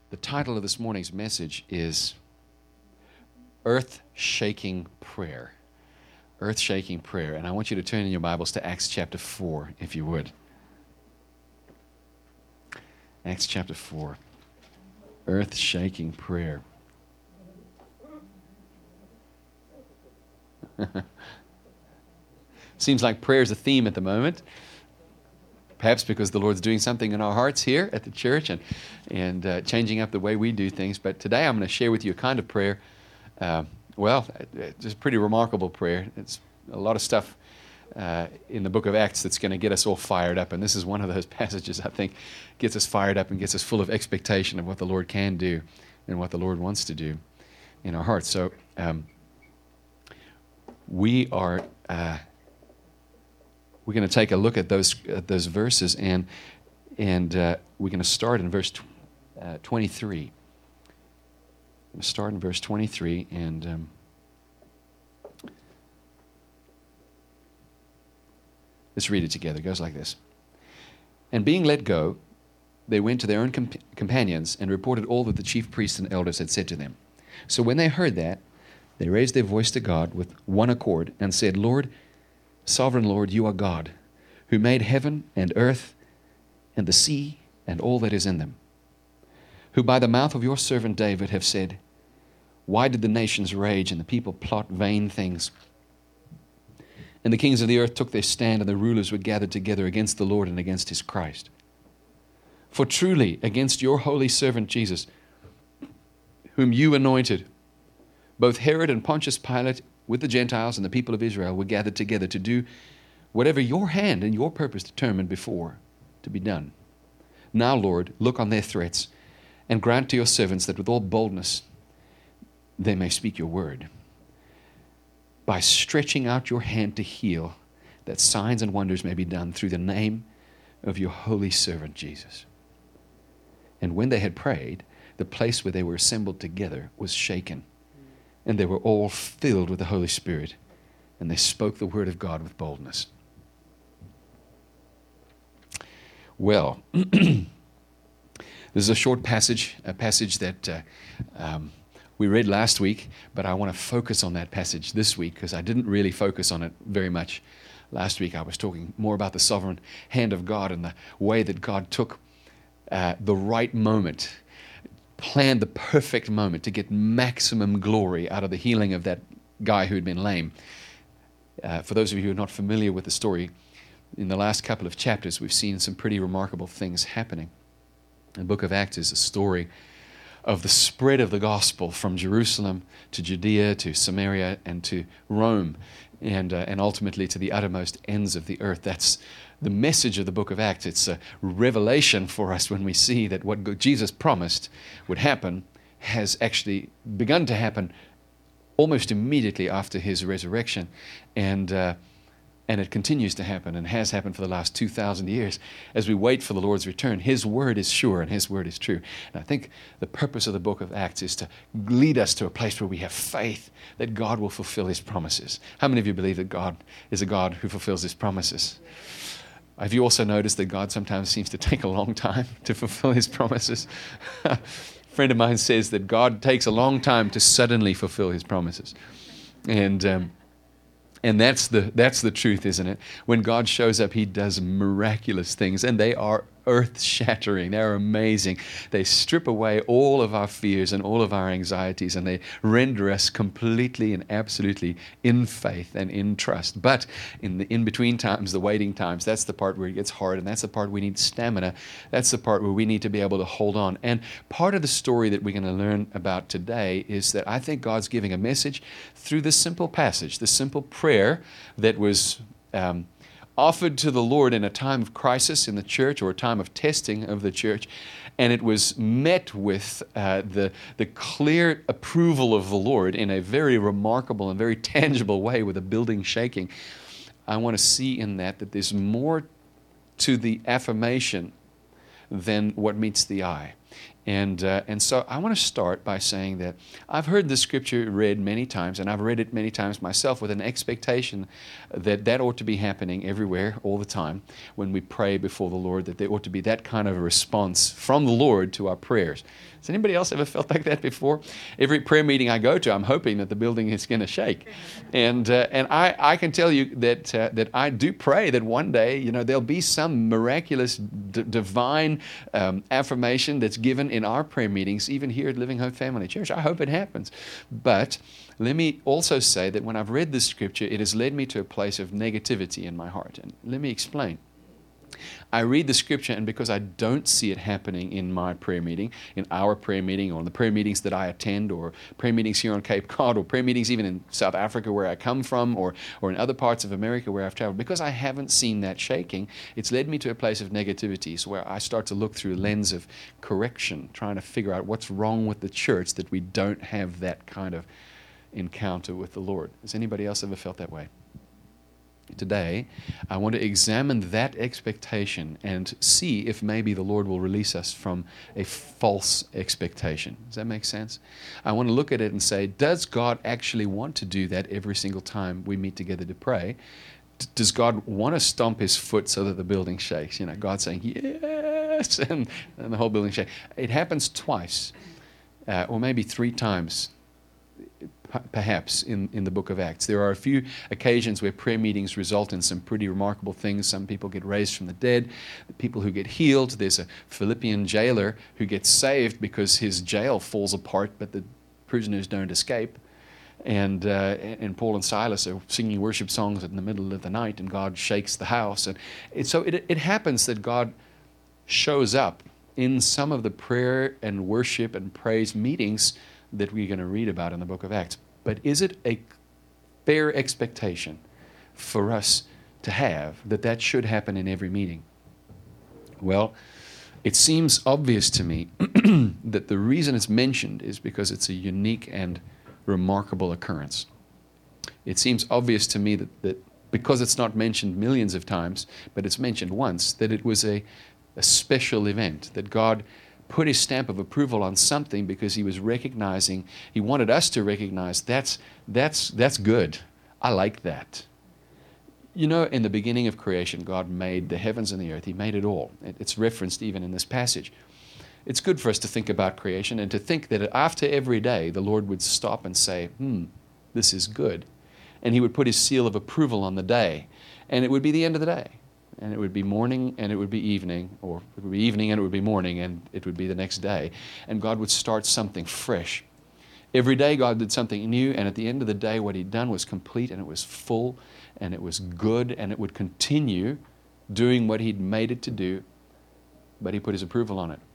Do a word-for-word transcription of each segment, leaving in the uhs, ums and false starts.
The title of this morning's message is Earth-Shaking Prayer. Earth-Shaking Prayer. And I want you to turn in your Bibles to Acts chapter four, if you would. Acts chapter four. Earth-Shaking Prayer. Seems like prayer is a theme at the moment. Perhaps because the Lord's doing something in our hearts here at the church and, and uh, changing up the way we do things. But today I'm going to share with you a kind of prayer, uh, well, just a pretty remarkable prayer. It's a lot of stuff uh, in the book of Acts that's going to get us all fired up. And this is one of those passages I think gets us fired up and gets us full of expectation of what the Lord can do and what the Lord wants to do in our hearts. So um, we are... Uh, We're going to take a look at those at those verses, and and uh, we're going to start in verse tw- uh, twenty-three. I'm going to start in verse twenty-three, and um, let's read it together. It goes like this. And being let go, they went to their own comp- companions and reported all that the chief priests and elders had said to them. So when they heard that, they raised their voice to God with one accord and said, Lord, Sovereign Lord, you are God, who made heaven and earth and the sea and all that is in them, who by the mouth of your servant David have said, why did the nations rage and the people plot vain things? And the kings of the earth took their stand, and the rulers were gathered together against the Lord and against his Christ. For truly against your holy servant Jesus, whom you anointed, both Herod and Pontius Pilate with the Gentiles and the people of Israel were gathered together to do whatever your hand and your purpose determined before to be done. Now, Lord, look on their threats and grant to your servants that with all boldness they may speak your word, by stretching out your hand to heal, that signs and wonders may be done through the name of your holy servant Jesus. And when they had prayed, the place where they were assembled together was shaken, and they were all filled with the Holy Spirit, and they spoke the word of God with boldness. Well, this is a short passage, a passage that uh, um, we read last week, but I want to focus on that passage this week because I didn't really focus on it very much. Last week I was talking more about the sovereign hand of God and the way that God took uh, the right moment, planned the perfect moment to get maximum glory out of the healing of that guy who had been lame. Uh, for those of you who are not familiar with the story, in the last couple of chapters, we've seen some pretty remarkable things happening. The book of Acts is a story of the spread of the gospel from Jerusalem to Judea to Samaria and to Rome and, uh, and ultimately to the uttermost ends of the earth. That's the message of the book of Acts. It's a revelation for us when we see that what Jesus promised would happen has actually begun to happen almost immediately after his resurrection. And uh, and it continues to happen and has happened for the last two thousand years as we wait for the Lord's return. His word is sure and his word is true. And I think the purpose of the book of Acts is to lead us to a place where we have faith that God will fulfill his promises. How many of you believe that God is a God who fulfills his promises? Have you also noticed that God sometimes seems to take a long time to fulfill his promises? A friend of mine says that God takes a long time to suddenly fulfill his promises. And um, and that's the that's the truth, isn't it? When God shows up, he does miraculous things, and they are earth-shattering. They're amazing. They strip away all of our fears and all of our anxieties, and they render us completely and absolutely in faith and in trust. But in the in-between times, the waiting times, that's the part where it gets hard, and that's the part we need stamina. That's the part where we need to be able to hold on. And part of the story that we're going to learn about today is that I think God's giving a message through this simple passage, this simple prayer that was um, offered to the Lord in a time of crisis in the church or a time of testing of the church, and it was met with uh, the, the clear approval of the Lord in a very remarkable and very tangible way with a building shaking. I want to see in that that there's more to the affirmation than what meets the eye. And, uh, and so I want to start by saying that I've heard this scripture read many times, and I've read it many times myself with an expectation that that ought to be happening everywhere, all the time, when we pray before the Lord, that there ought to be that kind of a response from the Lord to our prayers. Has anybody else ever felt like that before? Every prayer meeting I go to, I'm hoping that the building is going to shake. And uh, and I, I can tell you that uh, that I do pray that one day, you know, there'll be some miraculous, d- divine um, affirmation that's given in our prayer meetings, even here at Living Hope Family Church. I hope it happens. But let me also say that when I've read this scripture, it has led me to a place of negativity in my heart. And let me explain. I read the scripture, and because I don't see it happening in my prayer meeting, in our prayer meeting, or in the prayer meetings that I attend, or prayer meetings here on Cape Cod, or prayer meetings even in South Africa where I come from, or, or in other parts of America where I've traveled, because I haven't seen that shaking, it's led me to a place of negativity, so where I start to look through a lens of correction, trying to figure out what's wrong with the church that we don't have that kind of encounter with the Lord. Has anybody else ever felt that way? Today, I want to examine that expectation and see if maybe the Lord will release us from a false expectation. Does that make sense? I want to look at it and say, does God actually want to do that every single time we meet together to pray? D- does God want to stomp his foot so that the building shakes? You know, God saying, yes, and, and the whole building shakes. It happens twice, uh, or maybe three times, perhaps in, in the book of Acts. There are a few occasions where prayer meetings result in some pretty remarkable things. Some people get raised from the dead, people who get healed. There's a Philippian jailer who gets saved because his jail falls apart, but the prisoners don't escape. And uh, and Paul and Silas are singing worship songs in the middle of the night, and God shakes the house. And it, so it, it happens that God shows up in some of the prayer and worship and praise meetings that we're going to read about in the book of Acts. But is it a fair expectation for us to have that that should happen in every meeting? Well, it seems obvious to me that the reason it's mentioned is because it's a unique and remarkable occurrence. It seems obvious to me that, that because it's not mentioned millions of times, but it's mentioned once, that it was a, a special event, that God put his stamp of approval on something because he was recognizing, he wanted us to recognize that's, that's, that's good. I like that. You know, in the beginning of creation, God made the heavens and the earth. He made it all. It's referenced even in this passage. It's good for us to think about creation and to think that after every day, the Lord would stop and say, hmm, this is good. And he would put his seal of approval on the day. And it would be the end of the day. And it would be morning and it would be evening, or it would be evening and it would be morning, and it would be the next day. And God would start something fresh. Every day God did something new, and at the end of the day what he'd done was complete, and it was full, and it was good, and it would continue doing what he'd made it to do, but he put his approval on it.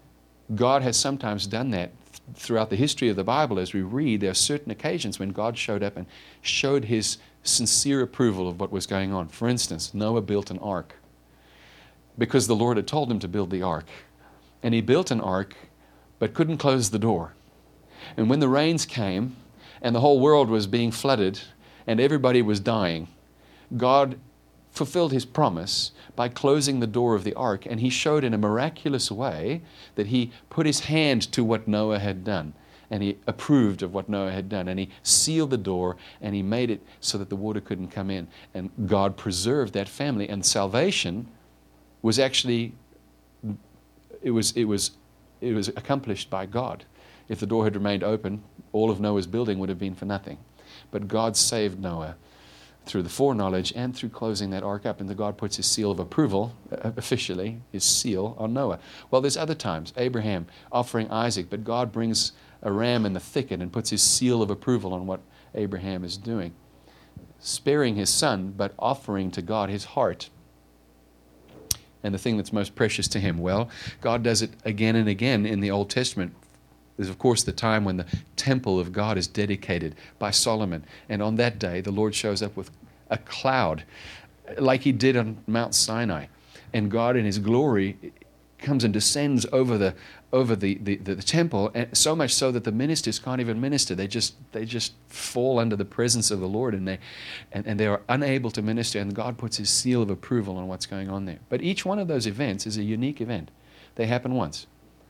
God has sometimes done that throughout the history of the Bible. As we read, there are certain occasions when God showed up and showed his sincere approval of what was going on. For instance, Noah built an ark because the Lord had told him to build the ark. And he built an ark but couldn't close the door. And when the rains came and the whole world was being flooded and everybody was dying, God fulfilled his promise by closing the door of the ark, and he showed in a miraculous way that he put his hand to what Noah had done, and he approved of what Noah had done, and he sealed the door, and he made it so that the water couldn't come in, and God preserved that family. And salvation was actually it was it was it was accomplished by God. If the door had remained open, all of Noah's building would have been for nothing. But God saved Noah through the foreknowledge and through closing that ark up. And the God puts his seal of approval, uh, officially, his seal on Noah. Well, there's other times. Abraham offering Isaac, but God brings a ram in the thicket and puts his seal of approval on what Abraham is doing. Sparing his son, but offering to God his heart and the thing that's most precious to him. Well, God does it again and again in the Old Testament. There's, of course, the time when the temple of God is dedicated by Solomon. And on that day, the Lord shows up with a cloud, like he did on Mount Sinai. And God in his glory comes and descends over the over the, the, the, the temple, and so much so that the ministers can't even minister. They just they just fall under the presence of the Lord, and they and, and they are unable to minister, and God puts his seal of approval on what's going on there. But each one of those events is a unique event. They happen once.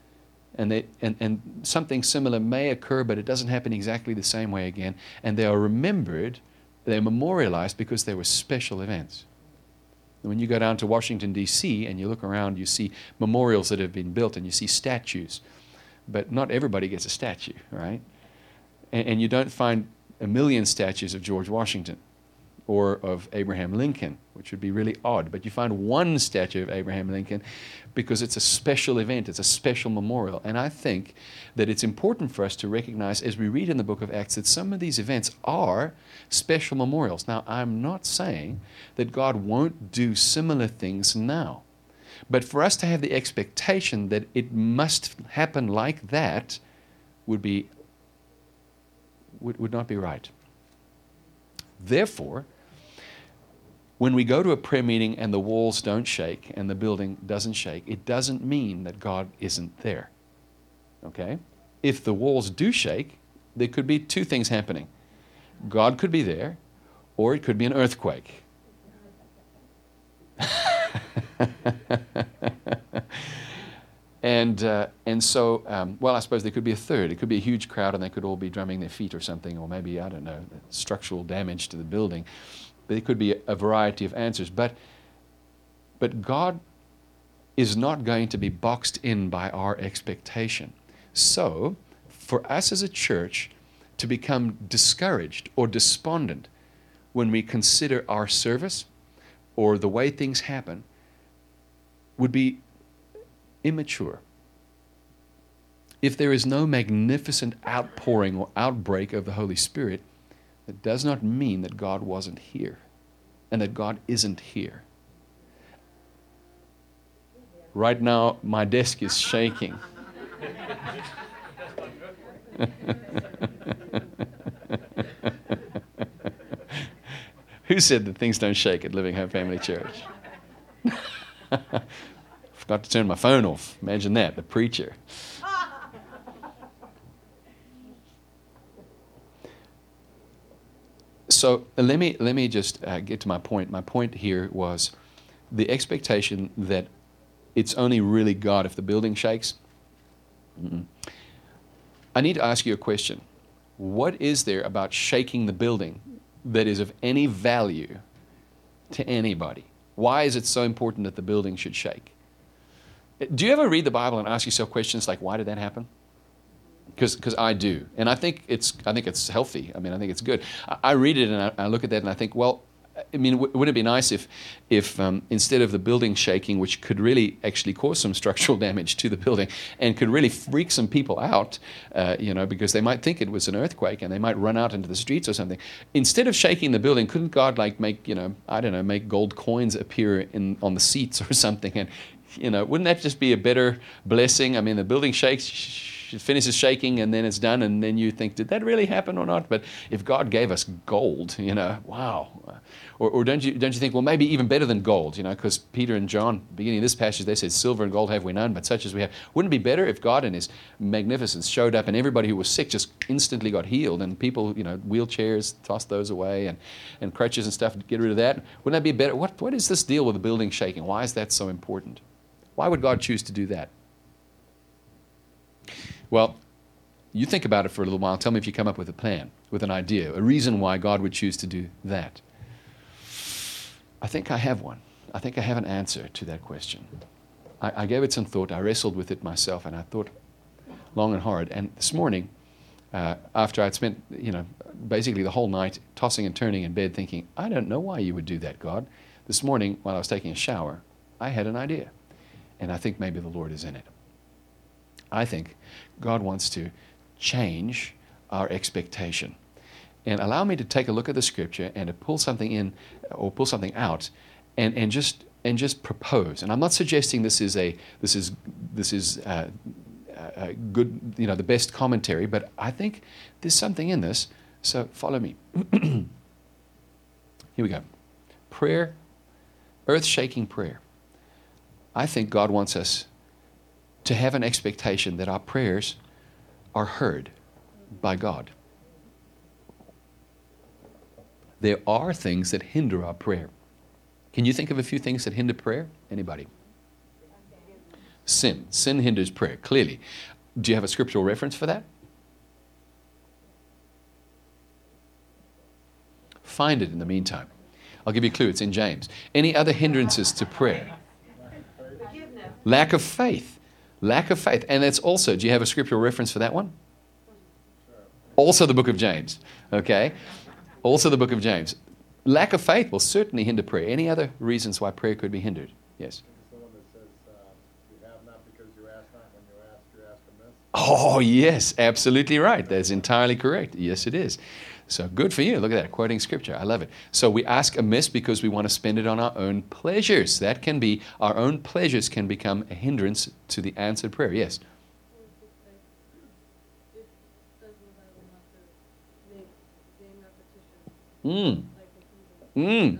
And, they, and, and something similar may occur, but it doesn't happen exactly the same way again. And they are remembered, they're memorialized because they were special events. When you go down to Washington, D C, and you look around, you see memorials that have been built, and you see statues. But not everybody gets a statue, right? And, and you don't find a million statues of George Washington or of Abraham Lincoln, which would be really odd. But you find one statue of Abraham Lincoln because it's a special event, it's a special memorial. And I think that it's important for us to recognize, as we read in the book of Acts, that some of these events are special memorials. Now, I'm not saying that God won't do similar things now. But for us to have the expectation that it must happen like that would be would, would not be right. Therefore, when we go to a prayer meeting and the walls don't shake and the building doesn't shake, it doesn't mean that God isn't there. Okay? If the walls do shake, there could be two things happening. God could be there, or it could be an earthquake. And uh, and so, um, well, I suppose there could be a third. It could be a huge crowd and they could all be drumming their feet or something, or maybe, I don't know, structural damage to the building. But it could be a, a variety of answers. But, but God is not going to be boxed in by our expectation. So, for us as a church to become discouraged or despondent when we consider our service or the way things happen would be immature. If there is no magnificent outpouring or outbreak of the Holy Spirit, that does not mean that God wasn't here and that God isn't here. Right now, my desk is shaking. Who said that things don't shake at Living Hope Family Church? Forgot to turn my phone off. Imagine that, the preacher. So let me let me just uh, get to my point. My point here was the expectation that it's only really God if the building shakes. Mm-mm. I need to ask you a question. What is there about shaking the building that is of any value to anybody? Why is it so important that the building should shake? Do you ever read the Bible and ask yourself questions like, why did that happen? Because because I do. And I think it's I think it's healthy. I mean, I think it's good. I, I read it and I, I look at that and I think, well, I mean, w- wouldn't it be nice if, if um, instead of the building shaking, which could really actually cause some structural damage to the building and could really freak some people out, uh, you know, because they might think it was an earthquake and they might run out into the streets or something. Instead of shaking the building, couldn't God like make, you know, I don't know, make gold coins appear in on the seats or something? And, you know, wouldn't that just be a better blessing? I mean, the building shakes, it finishes shaking and then it's done and then you think, did that really happen or not? But if God gave us gold, you know, wow. Or, or don't you don't you think, well, maybe even better than gold, you know, because Peter and John, beginning of this passage, they said, silver and gold have we none, but such as we have. Wouldn't it be better if God in his magnificence showed up and everybody who was sick just instantly got healed and people, you know, wheelchairs, toss those away and, and crutches and stuff, get rid of that? Wouldn't that be better? What What is this deal with the building shaking? Why is that so important? Why would God choose to do that? Well, you think about it for a little while. Tell me if you come up with a plan, with an idea, a reason why God would choose to do that. I think I have one. I think I have an answer to that question. I, I gave it some thought. I wrestled with it myself, and I thought long and hard. And this morning, uh, after I'd spent, you know, basically the whole night tossing and turning in bed thinking, I don't know why you would do that, God. This morning, while I was taking a shower, I had an idea. And I think maybe the Lord is in it. I think God wants to change our expectation. And allow me to take a look at the scripture and to pull something in or pull something out and, and just and just propose. And I'm not suggesting this is a this is this is uh, a good, you know, the best commentary, but I think there's something in this. So follow me. Here we go. Prayer, earth-shaking prayer. I think God wants us to have an expectation that our prayers are heard by God. There are things that hinder our prayer. Can you think of a few things that hinder prayer? Anybody? Sin. Sin hinders prayer, clearly. Do you have a scriptural reference for that? Find it in the meantime. I'll give you a clue. It's in James. Any other hindrances to prayer? Lack of faith. Lack of faith. And that's also, do you have a scriptural reference for that one? Also the book of James. Okay? Also the book of James. Lack of faith will certainly hinder prayer. Any other reasons why prayer could be hindered? Yes. Oh, yes, absolutely right. That's entirely correct. Yes, it is. So good for you. Look at that, quoting scripture. I love it. So we ask amiss because we want to spend it on our own pleasures. That can be, our own pleasures can become a hindrance to the answered prayer. Yes. Mm. Mm.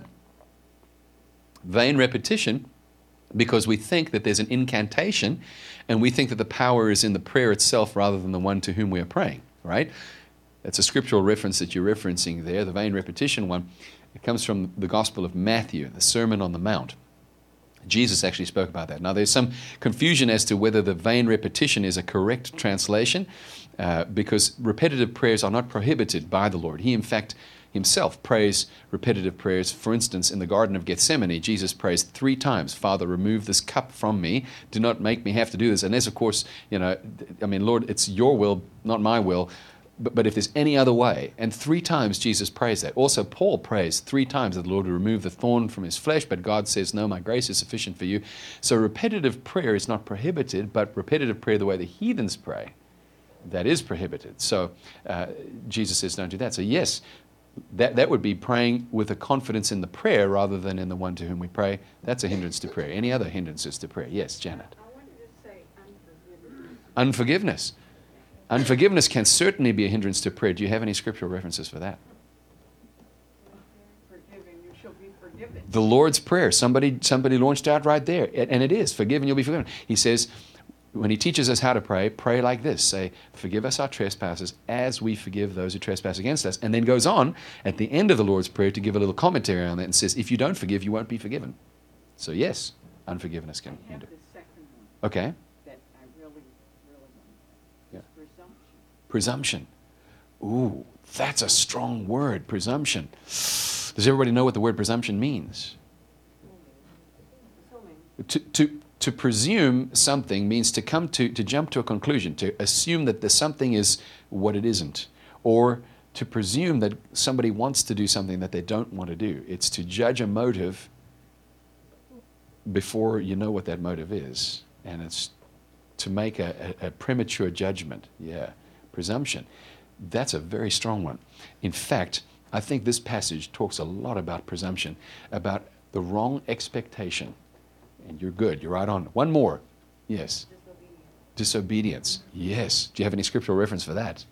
Vain repetition, because we think that there's an incantation and we think that the power is in the prayer itself rather than the one to whom we are praying, right? That's a scriptural reference that you're referencing there, the vain repetition one. It comes from the Gospel of Matthew, the Sermon on the Mount. Jesus actually spoke about that. Now, there's some confusion as to whether the vain repetition is a correct translation, uh, because repetitive prayers are not prohibited by the Lord. He, in fact, himself prays repetitive prayers. For instance, in the Garden of Gethsemane, Jesus prays three times, Father, remove this cup from me. Do not make me have to do this. Unless, of course, you know, I mean, Lord, it's your will, not my will. But, but if there's any other way, and three times Jesus prays that. Also, Paul prays three times that the Lord will remove the thorn from his flesh, but God says, no, my grace is sufficient for you. So repetitive prayer is not prohibited, but repetitive prayer, the way the heathens pray, that is prohibited. So uh, Jesus says, don't do that. So yes, That, that would be praying with a confidence in the prayer rather than in the one to whom we pray. That's a hindrance to prayer. Any other hindrances to prayer? Yes, Janet. I wanted to say unforgiveness. Unforgiveness. Unforgiveness can certainly be a hindrance to prayer. Do you have any scriptural references for that? Forgiven, you shall be forgiven. The Lord's Prayer. Somebody, somebody launched out right there. And it is, forgiven, you'll be forgiven. He says, when he teaches us how to pray, pray like this. Say, forgive us our trespasses as we forgive those who trespass against us. And then goes on at the end of the Lord's Prayer to give a little commentary on that and says, if you don't forgive, you won't be forgiven. So yes, unforgiveness can I have hinder. the second one Okay. that I really, really want. Yeah. It's Presumption. presumption. Ooh, that's a strong word, presumption. Does everybody know what the word presumption means? Assuming. To, to, to presume something means to come to, to jump to a conclusion, to assume that the something is what it isn't, or to presume that somebody wants to do something that they don't want to do. It's to judge a motive before you know what that motive is, and it's to make a, a, a premature judgment. Yeah, presumption. That's a very strong one. In fact, I think this passage talks a lot about presumption, about the wrong expectation. And you're good. You're right on. One more. Yes. Disobedience. Disobedience. Yes. Do you have any scriptural reference for that?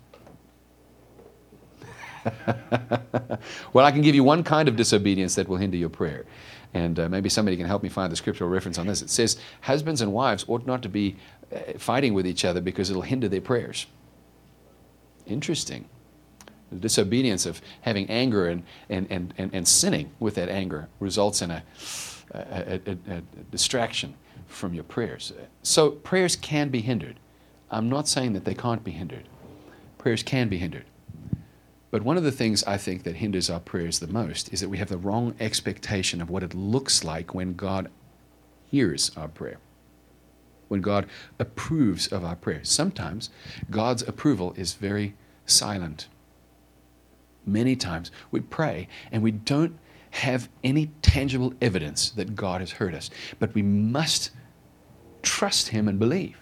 Well, I can give you one kind of disobedience that will hinder your prayer. And uh, maybe somebody can help me find the scriptural reference on this. It says, husbands and wives ought not to be uh, fighting with each other because it'll hinder their prayers. Interesting. The disobedience of having anger and, and, and, and, and sinning with that anger results in a A, a, a distraction from your prayers. So prayers can be hindered. I'm not saying that they can't be hindered. Prayers can be hindered. But one of the things I think that hinders our prayers the most is that we have the wrong expectation of what it looks like when God hears our prayer, when God approves of our prayer. Sometimes God's approval is very silent. Many times we pray and we don't have any tangible evidence that God has heard us. But we must trust Him and believe.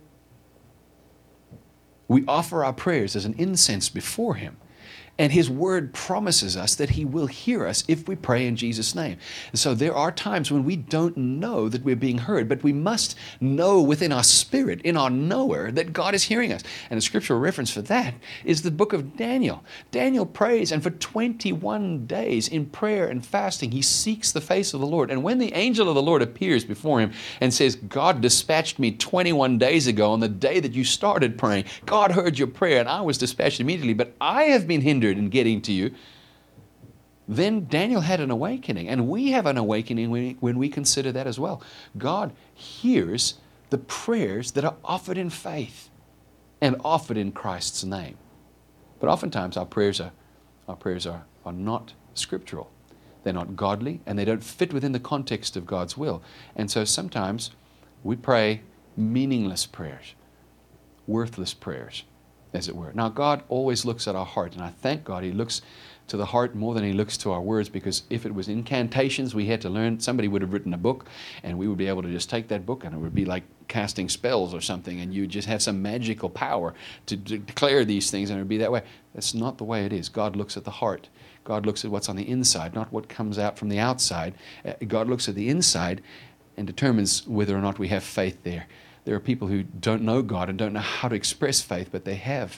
We offer our prayers as an incense before Him. And His Word promises us that He will hear us if we pray in Jesus' name. And so there are times when we don't know that we're being heard, but we must know within our spirit, in our knower, that God is hearing us. And a scriptural reference for that is the book of Daniel. Daniel prays, and for twenty-one days in prayer and fasting, he seeks the face of the Lord. And when the angel of the Lord appears before him and says, God dispatched me twenty-one days ago on the day that you started praying. God heard your prayer, and I was dispatched immediately, but I have been hindered in getting to you. Then Daniel had an awakening, and we have an awakening when we, when we consider that as well. God hears the prayers that are offered in faith. and offered in Christ's name. But oftentimes our prayers are, our prayers are, are not scriptural. They're not godly, and they don't fit within the context of God's will. And so sometimes we pray meaningless prayers, worthless prayers, as it were. Now, God always looks at our heart, and I thank God He looks to the heart more than He looks to our words, because if it was incantations we had to learn, somebody would have written a book, and we would be able to just take that book, and it would be like casting spells or something, and you just have some magical power to de- declare these things, and it would be that way. That's not the way it is. God looks at the heart. God looks at what's on the inside, not what comes out from the outside. Uh, God looks at the inside and determines whether or not we have faith there. There are people who don't know God and don't know how to express faith, but they have.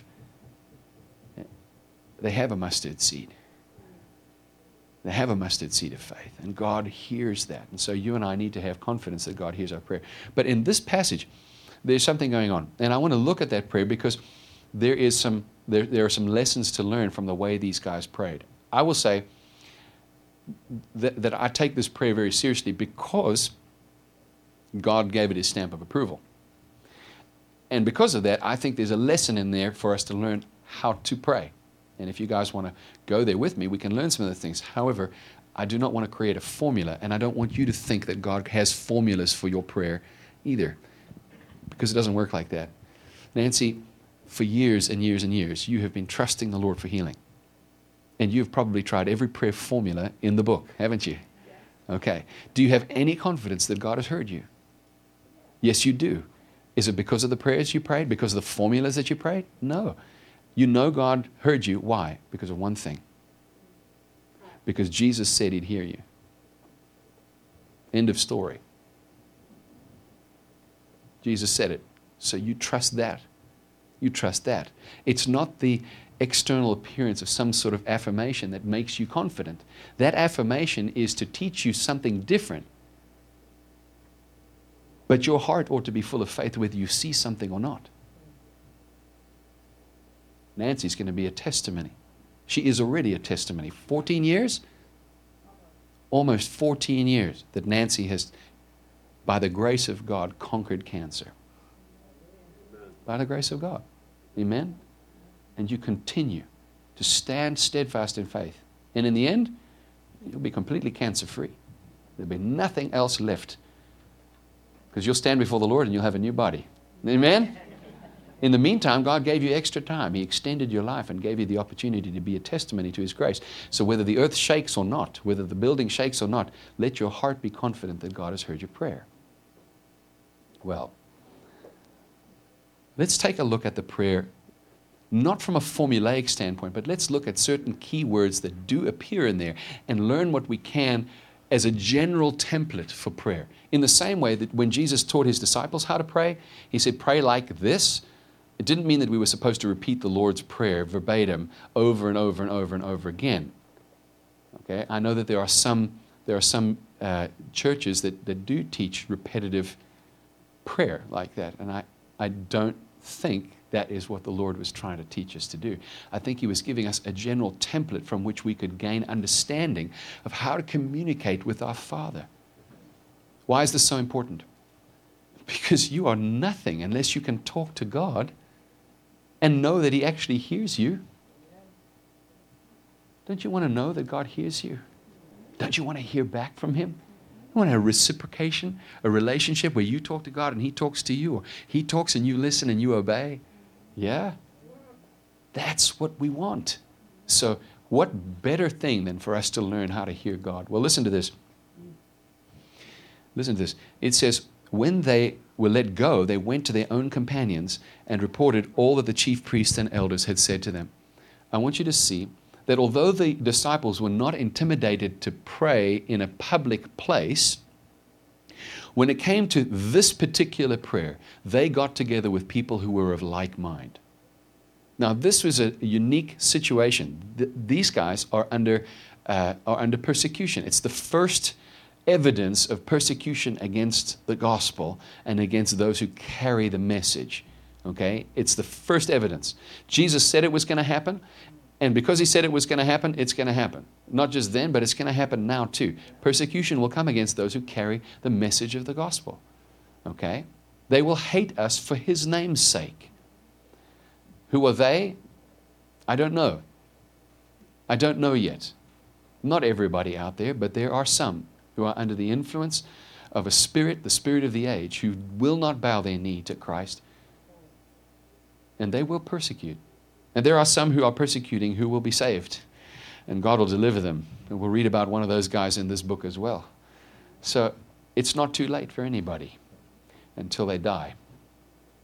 They have a mustard seed. They have a mustard seed of faith, and God hears that. And so you and I need to have confidence that God hears our prayer. But in this passage, there's something going on, and I want to look at that prayer because there is some there, there are some lessons to learn from the way these guys prayed. I will say that, that I take this prayer very seriously because God gave it His stamp of approval. And because of that, I think there's a lesson in there for us to learn how to pray. And if you guys want to go there with me, we can learn some of the things. However, I do not want to create a formula, and I don't want you to think that God has formulas for your prayer either, because it doesn't work like that. Nancy, for years and years and years, you have been trusting the Lord for healing. And you've probably tried every prayer formula in the book, haven't you? Okay. Do you have any confidence that God has heard you? Yes, you do. Is it because of the prayers you prayed? Because of the formulas that you prayed? No. You know God heard you. Why? Because of one thing. Because Jesus said He'd hear you. End of story. Jesus said it. So you trust that. You trust that. It's not the external appearance of some sort of affirmation that makes you confident. That affirmation is to teach you something different. But your heart ought to be full of faith whether you see something or not. Nancy's going to be a testimony. She is already a testimony. fourteen years? Almost fourteen years that Nancy has, by the grace of God, conquered cancer. By the grace of God. Amen? And you continue to stand steadfast in faith. And in the end, you'll be completely cancer-free. There'll be nothing else left. Because you'll stand before the Lord and you'll have a new body. Amen? In the meantime, God gave you extra time. He extended your life and gave you the opportunity to be a testimony to His grace. So whether the earth shakes or not, whether the building shakes or not, let your heart be confident that God has heard your prayer. Well, let's take a look at the prayer, not from a formulaic standpoint, but let's look at certain key words that do appear in there and learn what we can as a general template for prayer. In the same way that when Jesus taught His disciples how to pray, He said, pray like this. It didn't mean that we were supposed to repeat the Lord's Prayer verbatim over and over and over and over again. Okay, I know that there are some there are some uh, churches that, that do teach repetitive prayer like that, and I, I don't think that is what the Lord was trying to teach us to do. I think He was giving us a general template from which we could gain understanding of how to communicate with our Father. Why is this so important? Because you are nothing unless you can talk to God and know that He actually hears you. Don't you want to know that God hears you? Don't you want to hear back from Him? You want a reciprocation, a relationship where you talk to God and He talks to you, or He talks and you listen and you obey? Yeah? That's what we want. So what better thing than for us to learn how to hear God? Well, listen to this. Listen to this. It says, when they were let go, they went to their own companions and reported all that the chief priests and elders had said to them. I want you to see that although the disciples were not intimidated to pray in a public place, when it came to this particular prayer, they got together with people who were of like mind. Now, this was a unique situation. Th- these guys are under, uh, are under persecution. It's the first evidence of persecution against the gospel and against those who carry the message. Okay? It's the first evidence. Jesus said it was going to happen, and because He said it was going to happen, it's going to happen. Not just then, but it's going to happen now too. Persecution will come against those who carry the message of the gospel. Okay? They will hate us for His name's sake. Who are they? I don't know. I don't know yet. Not everybody out there, but there are some who are under the influence of a spirit, the spirit of the age, who will not bow their knee to Christ. And they will persecute. And there are some who are persecuting who will be saved. And God will deliver them. And we'll read about one of those guys in this book as well. So it's not too late for anybody until they die.